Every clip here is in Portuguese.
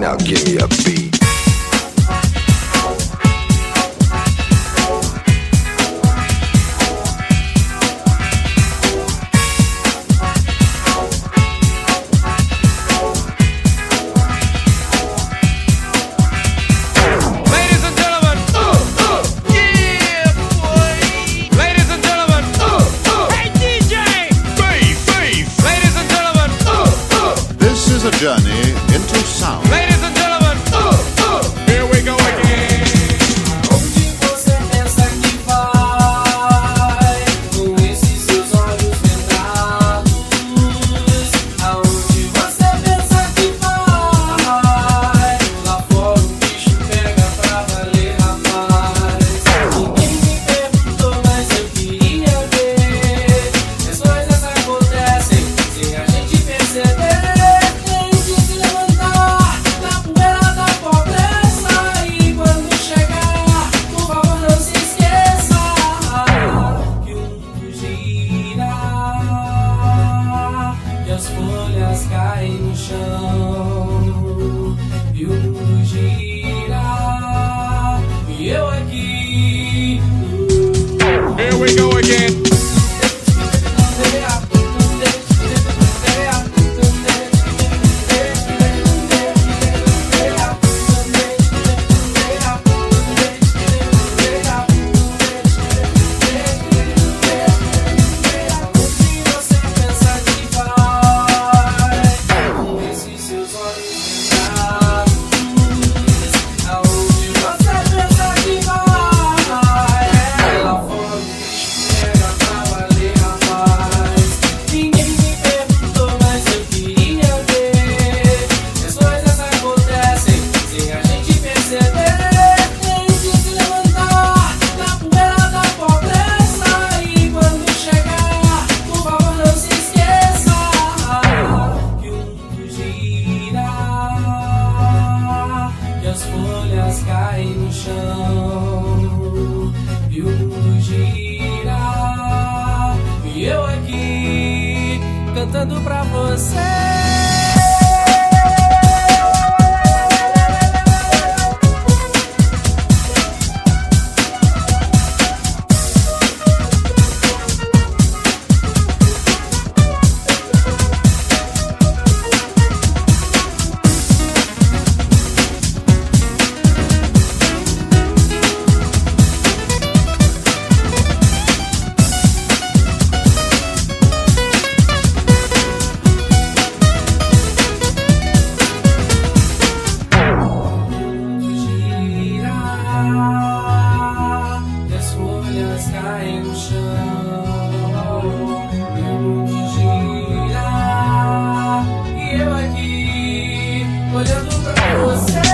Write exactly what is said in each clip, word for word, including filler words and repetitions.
Now give me a beat. A journey into sound. Ladies and gentlemen, uh, uh, here we go again. Onde você pensa que vai com esses seus olhos vendados? Aonde você pensa que vai? Lá fora o bicho pega pra valer, rapaz. Ninguém me perguntou, mas eu queria ver. As coisas acontecem sem a gente perceber. As folhas caem no chão e o mundo gira e eu aqui. Here we go again. As folhas caem no chão e o mundo gira e eu aqui cantando pra você. Caem no chão e o mundo gira e eu aqui olhando pra você.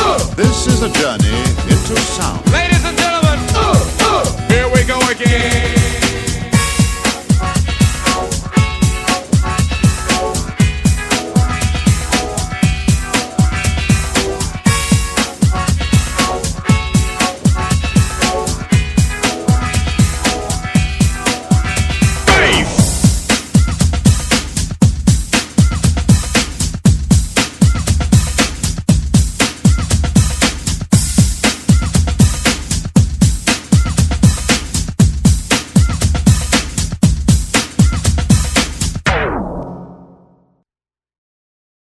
This is a journey into sound. Ladies and gentlemen, uh, uh, here we go again.